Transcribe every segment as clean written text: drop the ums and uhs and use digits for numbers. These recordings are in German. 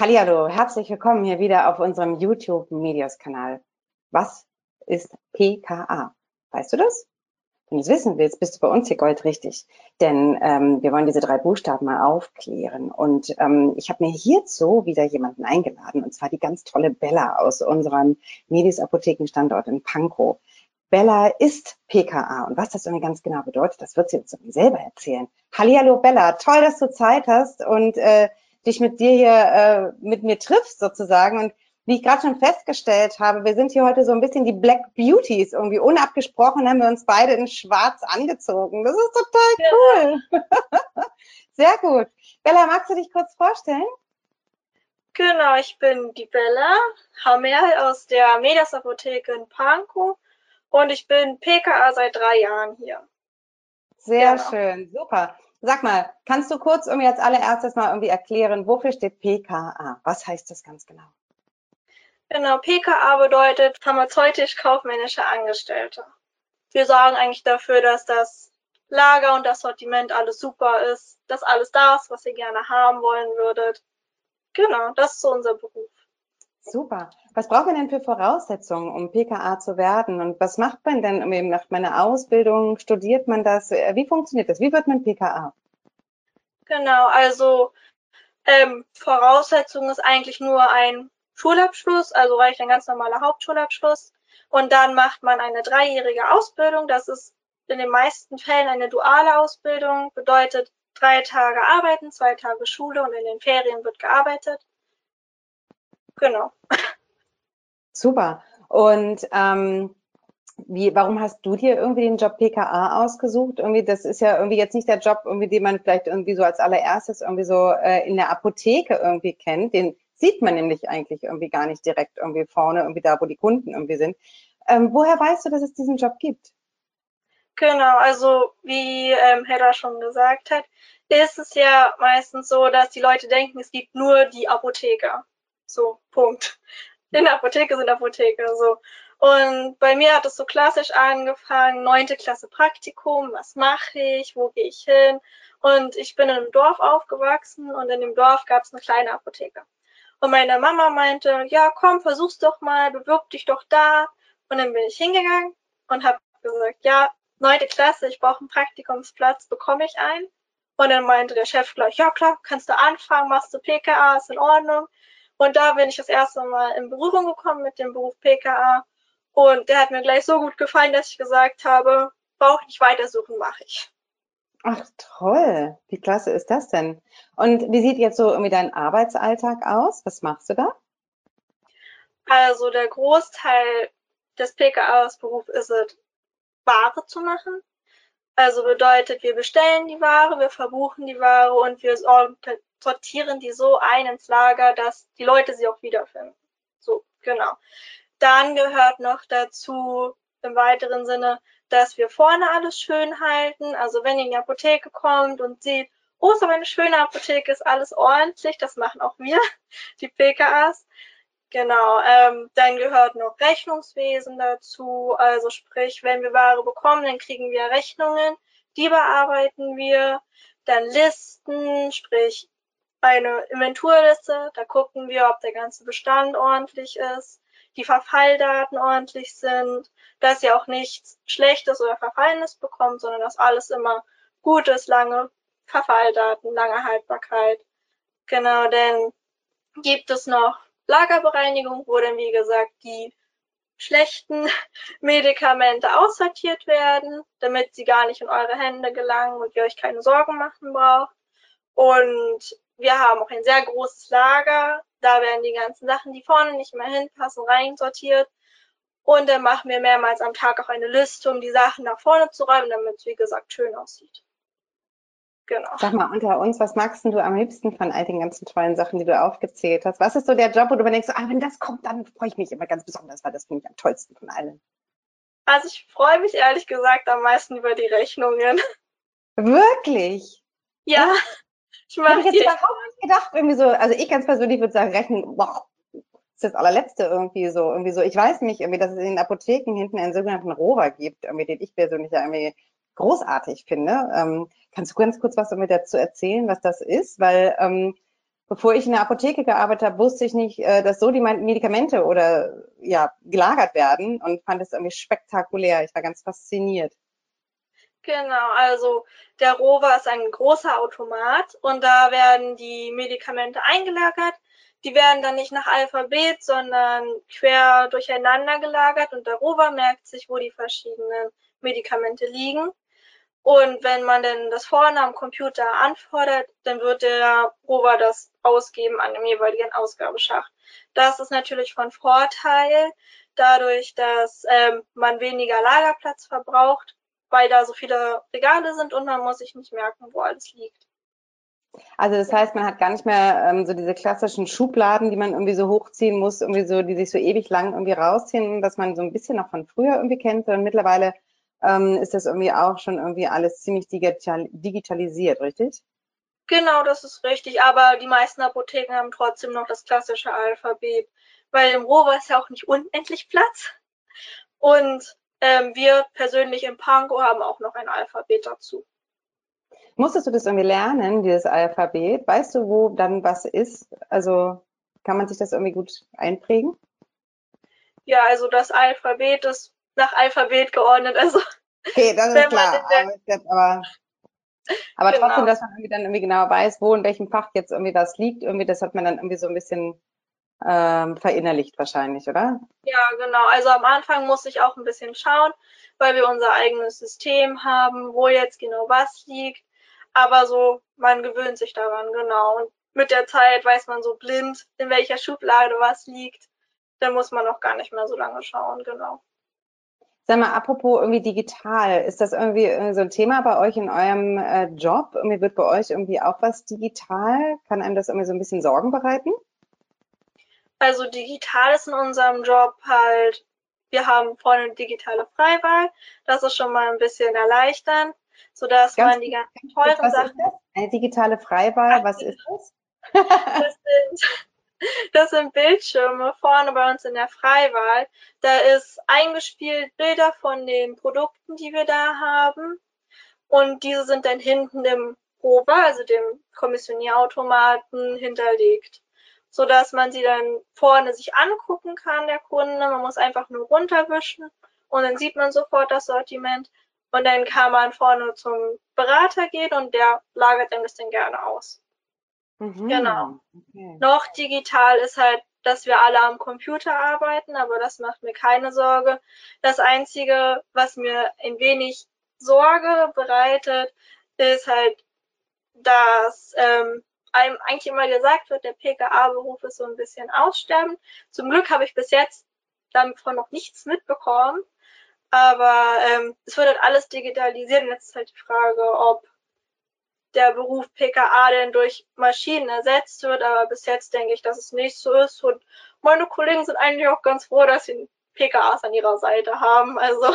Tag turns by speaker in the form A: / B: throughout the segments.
A: Hallihallo, herzlich willkommen hier wieder auf unserem YouTube-Medios-Kanal. Was ist PKA? Weißt du das? Wenn du es wissen willst, bist du bei uns hier goldrichtig. Denn wir wollen diese 3 Buchstaben mal aufklären. Und ich habe mir hierzu wieder jemanden eingeladen, und zwar die ganz tolle Bella aus unserem Medis Apotheken-Standort in Pankow. Bella ist PKA, und was das irgendwie ganz genau bedeutet, das wird sie uns selber erzählen. Hallihallo Bella, toll, dass du Zeit hast und dich mit dir hier mit mir triffst sozusagen. Und wie ich gerade schon festgestellt habe, wir sind hier heute so ein bisschen die Black Beauties. Irgendwie unabgesprochen haben wir uns beide in schwarz angezogen. Das ist total cool. Sehr gut. Bella, magst du dich kurz vorstellen?
B: Genau, ich bin die Bella Hammerl aus der Medias Apotheke in Pankow und ich bin PKA seit 3 Jahren hier.
A: Sehr
B: Genau.
A: schön, super. Sag mal, kannst du kurz irgendwie als allererstes mal irgendwie erklären, wofür steht PKA? Was heißt das ganz genau?
B: Genau, PKA bedeutet pharmazeutisch-kaufmännische Angestellte. Wir sorgen eigentlich dafür, dass das Lager und das Sortiment alles super ist, dass alles da ist, was ihr gerne haben wollen würdet. Genau, das ist so unser Beruf.
A: Super. Was braucht man denn für Voraussetzungen, um PKA zu werden? Und was macht man denn? Macht man eine Ausbildung? Studiert man das? Wie funktioniert das? Wie wird man PKA?
B: Genau, also Voraussetzung ist eigentlich nur ein Schulabschluss, also reicht ein ganz normaler Hauptschulabschluss. Und dann macht man eine 3-jährige Ausbildung. Das ist in den meisten Fällen eine duale Ausbildung, bedeutet 3 Tage arbeiten, 2 Tage Schule und in den Ferien wird gearbeitet. Genau.
A: Super. Und warum hast du dir irgendwie den Job PKA ausgesucht? Irgendwie, das ist ja irgendwie jetzt nicht der Job, irgendwie, den man vielleicht irgendwie so als allererstes irgendwie so in der Apotheke irgendwie kennt. Den sieht man nämlich eigentlich irgendwie gar nicht direkt irgendwie vorne, irgendwie da, wo die Kunden irgendwie sind. Woher weißt du, dass es diesen Job gibt?
B: Genau, also wie Hedda schon gesagt hat, ist es ja meistens so, dass die Leute denken, es gibt nur die Apotheker. So, Punkt. In der Apotheke sind Apotheker, so. Und bei mir hat es so klassisch angefangen, 9. Klasse Praktikum, was mache ich, wo gehe ich hin? Und ich bin in einem Dorf aufgewachsen und in dem Dorf gab es eine kleine Apotheke. Und meine Mama meinte, ja, komm, versuch's doch mal, bewirb dich doch da. Und dann bin ich hingegangen und habe gesagt, ja, 9. Klasse, ich brauche einen Praktikumsplatz, bekomme ich einen? Und dann meinte der Chef gleich, ja klar, kannst du anfangen, machst du PKA, ist in Ordnung. Und da bin ich das erste Mal in Berührung gekommen mit dem Beruf PKA. Und der hat mir gleich so gut gefallen, dass ich gesagt habe, brauche ich nicht weitersuchen, mache ich.
A: Ach, toll. Wie klasse ist das denn? Und wie sieht jetzt so irgendwie dein Arbeitsalltag aus? Was machst du da?
B: Also der Großteil des PKA-Berufs ist es, Ware zu machen. Also bedeutet, wir bestellen die Ware, wir verbuchen die Ware und wir sortieren die so ein ins Lager, dass die Leute sie auch wiederfinden. So, genau. Dann gehört noch dazu im weiteren Sinne, dass wir vorne alles schön halten. Also wenn ihr in die Apotheke kommt und seht, oh, so eine schöne Apotheke, ist alles ordentlich, das machen auch wir, die PKAs. Genau, dann gehört noch Rechnungswesen dazu. Also sprich, wenn wir Ware bekommen, dann kriegen wir Rechnungen, die bearbeiten wir. Dann Listen, sprich eine Inventurliste, da gucken wir, ob der ganze Bestand ordentlich ist, die Verfalldaten ordentlich sind, dass ihr auch nichts Schlechtes oder Verfallenes bekommt, sondern dass alles immer gut ist, lange Verfalldaten, lange Haltbarkeit. Genau, denn gibt es noch Lagerbereinigung, wo dann, wie gesagt, die schlechten Medikamente aussortiert werden, damit sie gar nicht in eure Hände gelangen und ihr euch keine Sorgen machen braucht. Und wir haben auch ein sehr großes Lager. Da werden die ganzen Sachen, die vorne nicht mehr hinpassen, reinsortiert. Und dann machen wir mehrmals am Tag auch eine Liste, um die Sachen nach vorne zu räumen, damit es, wie gesagt, schön aussieht. Genau.
A: Sag mal, unter uns, was magst denn du am liebsten von all den ganzen tollen Sachen, die du aufgezählt hast? Was ist so der Job, wo du denkst, ah, wenn das kommt, dann freue ich mich immer ganz besonders, weil das finde ich am tollsten von allen.
B: Also ich freue mich ehrlich gesagt am meisten über die Rechnungen.
A: Wirklich?
B: Ja,
A: Echt?
B: ich
A: Hätte ich
B: mache die
A: jetzt
B: echt.
A: überhaupt nicht gedacht, irgendwie so, also ich ganz persönlich würde sagen, Rechnen, boah, ist das allerletzte irgendwie so. Ich weiß nicht, irgendwie, dass es in den Apotheken hinten einen sogenannten Rover gibt, irgendwie, den ich persönlich ja irgendwie großartig finde. Kannst du ganz kurz was damit dazu erzählen, was das ist? Weil bevor ich in der Apotheke gearbeitet habe, wusste ich nicht, dass so die Medikamente oder ja gelagert werden und fand es irgendwie spektakulär. Ich war ganz fasziniert.
B: Genau, also der Rover ist ein großer Automat und da werden die Medikamente eingelagert. Die werden dann nicht nach Alphabet, sondern quer durcheinander gelagert und der Rover merkt sich, wo die verschiedenen Medikamente liegen. Und wenn man denn das vorne am Computer anfordert, dann wird der Rover das ausgeben an dem jeweiligen Ausgabeschacht. Das ist natürlich von Vorteil, dadurch, dass man weniger Lagerplatz verbraucht, weil da so viele Regale sind und man muss sich nicht merken, wo alles liegt.
A: Also das heißt, man hat gar nicht mehr so diese klassischen Schubladen, die man irgendwie so hochziehen muss, irgendwie so, die sich so ewig lang irgendwie rausziehen, dass man so ein bisschen noch von früher irgendwie kennt, sondern mittlerweile ist das irgendwie auch schon irgendwie alles ziemlich digitalisiert, richtig?
B: Genau, das ist richtig, aber die meisten Apotheken haben trotzdem noch das klassische Alphabet, weil im Rover ist ja auch nicht unendlich Platz. Und wir persönlich im Panko haben auch noch ein Alphabet dazu.
A: Musstest du das irgendwie lernen, dieses Alphabet? Weißt du, wo dann was ist? Also kann man sich das irgendwie gut einprägen?
B: Ja, also das Alphabet ist nach Alphabet geordnet. Also
A: Okay, das ist
B: wenn man
A: klar.
B: in der,
A: Aber trotzdem,
B: genau,
A: dass man irgendwie dann irgendwie genau weiß, wo in welchem Fach jetzt irgendwie was liegt, irgendwie, das hat man dann irgendwie so ein bisschen verinnerlicht wahrscheinlich, oder?
B: ja, genau. Also am Anfang muss ich auch ein bisschen schauen, weil wir unser eigenes System haben, wo jetzt genau was liegt. Aber so, man gewöhnt sich daran, genau. Und mit der Zeit weiß man so blind, in welcher Schublade was liegt. Dann muss man auch gar nicht mehr so lange schauen, genau.
A: Sag mal, apropos irgendwie digital, ist das irgendwie so ein Thema bei euch in eurem Job? Irgendwie wird bei euch irgendwie auch was digital? Kann einem das irgendwie so ein bisschen Sorgen bereiten?
B: Also digital ist in unserem Job halt, wir haben vorne digitale Freiwahl. Das ist schon mal ein bisschen erleichternd, sodass man die ganzen
A: Ganz kurz,
B: teuren
A: was ist
B: Sachen,
A: das? Eine digitale Freiwahl, was ist das?
B: das sind, das sind Bildschirme vorne bei uns in der Freiwahl. Da ist eingespielt Bilder von den Produkten, die wir da haben. Und diese sind dann hinten im Rover, also dem Kommissionierautomaten, hinterlegt, sodass man sie dann vorne sich angucken kann, der Kunde. Man muss einfach nur runterwischen und dann sieht man sofort das Sortiment. Und dann kann man vorne zum Berater gehen und der lagert einem das dann gerne aus. Genau.
A: Mhm, okay.
B: Noch digital ist halt, dass wir alle am Computer arbeiten, aber das macht mir keine Sorge. Das Einzige, was mir ein wenig Sorge bereitet, ist halt, dass einem eigentlich immer gesagt wird, der PKA-Beruf ist so ein bisschen aussterbend. Zum Glück habe ich bis jetzt davon noch nichts mitbekommen, aber es wird halt alles digitalisiert und jetzt ist halt die Frage, ob der Beruf PKA denn durch Maschinen ersetzt wird, aber bis jetzt denke ich, dass es nicht so ist und meine Kollegen sind eigentlich auch ganz froh, dass sie PKAs an ihrer Seite haben, also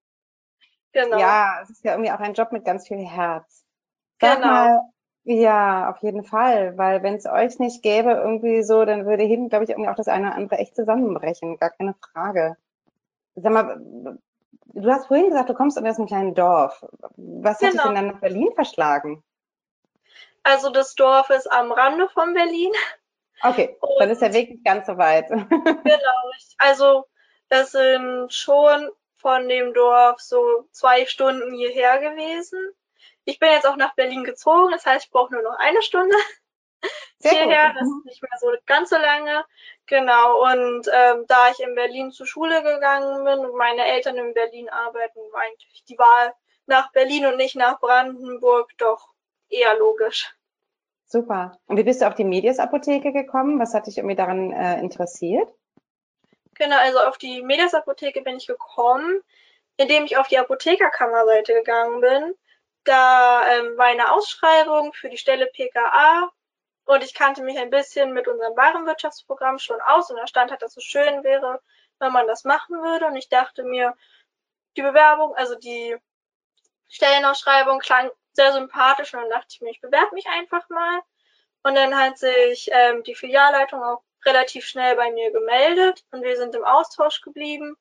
B: genau,
A: Ja, es ist ja irgendwie auch ein Job mit ganz viel Herz. Sag
B: genau.
A: mal, ja, auf jeden Fall, weil wenn es euch nicht gäbe, irgendwie so, dann würde hinten, glaube ich, irgendwie auch das eine oder andere echt zusammenbrechen, gar keine Frage. Sag mal, du hast vorhin gesagt, du kommst irgendwie aus einem kleinen Dorf. Was hat dich
B: Genau.
A: denn dann nach Berlin verschlagen?
B: Also das Dorf ist am Rande von Berlin
A: Okay, dann ist der
B: und
A: Weg nicht ganz so weit.
B: genau, also das sind schon von dem Dorf so 2 Stunden hierher gewesen. Ich bin jetzt auch nach Berlin gezogen, das heißt, ich brauche nur noch eine Stunde
A: Sehr gut.
B: hierher, das ist nicht mehr so ganz so lange. Genau, und da ich in Berlin zur Schule gegangen bin und meine Eltern in Berlin arbeiten, war eigentlich die Wahl nach Berlin und nicht nach Brandenburg doch eher logisch.
A: Super. Und wie bist du auf die Medias-Apotheke gekommen? Was hat dich irgendwie daran interessiert?
B: Genau, also auf die Medias Apotheke bin ich gekommen, indem ich auf die Apothekerkammerseite gegangen bin. Da war eine Ausschreibung für die Stelle PKA und ich kannte mich ein bisschen mit unserem Warenwirtschaftsprogramm schon aus und da stand halt, dass es schön wäre, wenn man das machen würde. Und ich dachte mir, die Bewerbung, also die Stellenausschreibung klang sehr sympathisch und dann dachte ich mir, ich bewerbe mich einfach mal. Und dann hat sich die Filialleitung auch relativ schnell bei mir gemeldet und wir sind im Austausch geblieben.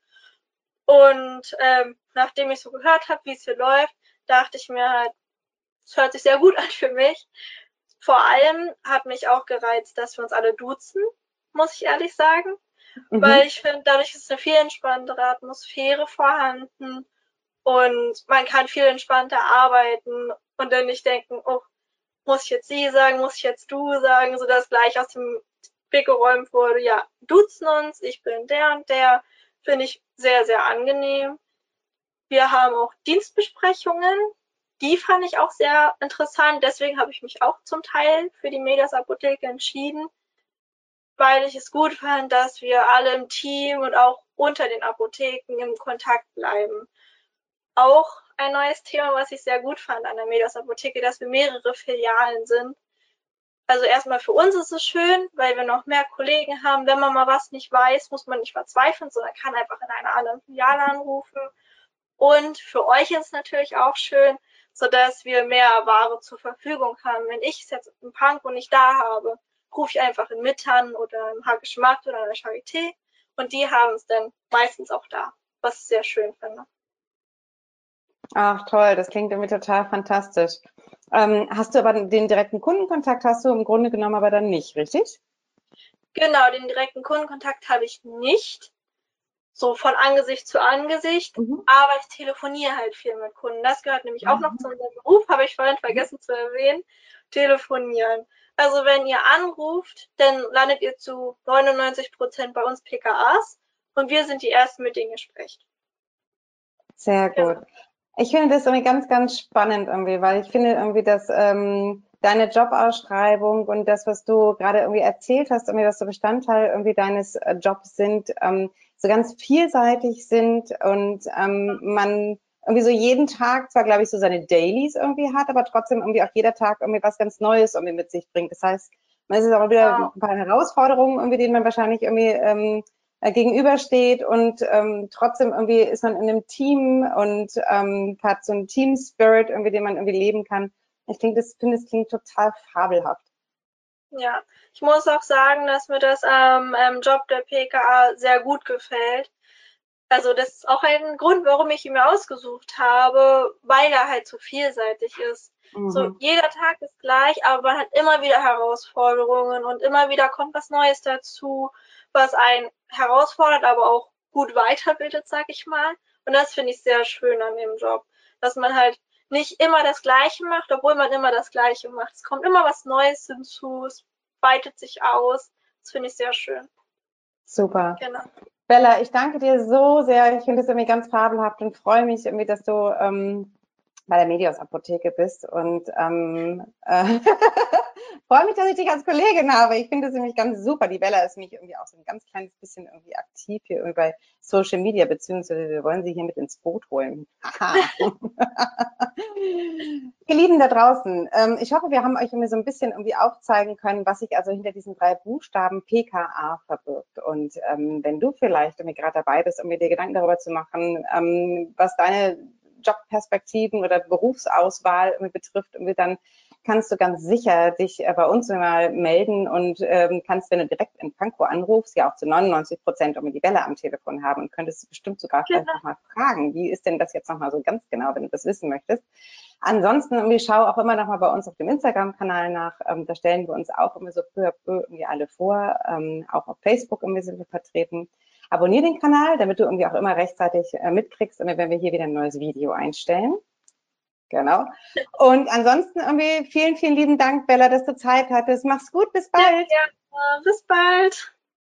B: Und nachdem ich so gehört habe, wie es hier läuft, dachte ich mir halt, es hört sich sehr gut an für mich. Vor allem hat mich auch gereizt, dass wir uns alle duzen, muss ich ehrlich sagen, weil
A: Mhm.
B: ich finde, dadurch ist eine viel entspanntere Atmosphäre vorhanden und man kann viel entspannter arbeiten und dann nicht denken, oh, muss ich jetzt sie sagen, muss ich jetzt du sagen, sodass gleich aus dem Weg geräumt wurde, ja, duzen uns, ich bin der und der, finde ich sehr, sehr angenehm. Wir haben auch Dienstbesprechungen, die fand ich auch sehr interessant, deswegen habe ich mich auch zum Teil für die Medias Apotheke entschieden, weil ich es gut fand, dass wir alle im Team und auch unter den Apotheken im Kontakt bleiben. Auch ein neues Thema, was ich sehr gut fand an der Medias Apotheke, dass wir mehrere Filialen sind. Also erstmal für uns ist es schön, weil wir noch mehr Kollegen haben. Wenn man mal was nicht weiß, muss man nicht verzweifeln, sondern kann einfach in einer anderen Filiale anrufen. Und für euch ist es natürlich auch schön, sodass wir mehr Ware zur Verfügung haben. Wenn ich es jetzt in Pankow nicht da habe, rufe ich einfach in Mittern oder im Hackischen Markt oder in der Charité und die haben es dann meistens auch da, was ich sehr schön finde.
A: Ach toll, das klingt irgendwie total fantastisch. Hast du aber den direkten Kundenkontakt hast du im Grunde genommen aber dann nicht, richtig?
B: Genau, den direkten Kundenkontakt habe ich nicht, so von Angesicht zu Angesicht,
A: Mhm.
B: aber ich telefoniere halt viel mit Kunden. Das gehört nämlich auch noch
A: Mhm.
B: zu unserem Beruf, habe ich vorhin vergessen zu erwähnen, telefonieren. Also wenn ihr anruft, dann landet ihr zu 99% bei uns PKAs und wir sind die Ersten, mit denen ihr sprecht.
A: Sehr gut.
B: Genau.
A: Ich finde das irgendwie ganz, ganz spannend irgendwie, weil ich finde irgendwie, dass deine Jobausschreibung und das, was du gerade irgendwie erzählt hast, irgendwie, was so Bestandteil irgendwie deines Jobs sind, so ganz vielseitig sind und man irgendwie so jeden Tag zwar, glaube ich, so seine Dailies irgendwie hat, aber trotzdem irgendwie auch jeder Tag irgendwie was ganz Neues irgendwie mit sich bringt. Das heißt, man ist auch wieder ein
B: Genau.
A: paar Herausforderungen irgendwie, denen man wahrscheinlich irgendwie gegenübersteht und trotzdem irgendwie ist man in einem Team und hat so einen Team Spirit irgendwie, den man irgendwie leben kann. Ich finde, das klingt total fabelhaft.
B: Ja, ich muss auch sagen, dass mir das am Job der PKA sehr gut gefällt. Also das ist auch ein Grund, warum ich ihn mir ausgesucht habe, weil er halt so vielseitig ist. So
A: Mhm.
B: jeder Tag ist gleich, aber man hat immer wieder Herausforderungen und immer wieder kommt was Neues dazu, was einen herausfordert, aber auch gut weiterbildet, sag ich mal. Und das finde ich sehr schön an dem Job, dass man halt nicht immer das Gleiche macht, obwohl man immer das Gleiche macht. Es kommt immer was Neues hinzu, es weitet sich aus. Das finde ich sehr schön.
A: Super.
B: Genau.
A: Bella, ich danke dir so sehr. Ich finde es irgendwie ganz fabelhaft und freue mich irgendwie, dass du bei der Medios Apotheke bist und freue mich, dass ich dich als Kollegin habe. Ich finde das nämlich ganz super. Die Bella ist nämlich irgendwie auch so ein ganz kleines bisschen irgendwie aktiv hier irgendwie bei Social Media, beziehungsweise wir wollen sie hier mit ins Boot holen. Haha. Ihr Lieben da draußen, ich hoffe, wir haben euch irgendwie so ein bisschen irgendwie aufzeigen können, was sich also hinter diesen 3 Buchstaben PKA verbirgt. Und wenn du vielleicht irgendwie gerade dabei bist, irgendwie dir Gedanken darüber zu machen, was deine Jobperspektiven oder Berufsauswahl irgendwie betrifft, irgendwie dann kannst du ganz sicher dich bei uns mal melden und kannst, wenn du direkt in Pankow anrufst, ja auch zu 99% irgendwie die Bella am Telefon haben und könntest bestimmt sogar vielleicht
B: Genau.
A: nochmal fragen, wie ist denn das jetzt nochmal so ganz genau, wenn du das wissen möchtest. Ansonsten irgendwie schau auch immer noch mal bei uns auf dem Instagram-Kanal nach. Da stellen wir uns auch immer so peu à peu irgendwie alle vor. Auch auf Facebook irgendwie sind wir vertreten. Abonnier den Kanal, damit du irgendwie auch immer rechtzeitig mitkriegst, wenn wir hier wieder ein neues Video einstellen. Genau. Und ansonsten irgendwie vielen, vielen lieben Dank, Bella, dass du Zeit hattest. Mach's gut, bis
B: Ja,
A: bald.
B: gerne. Bis bald.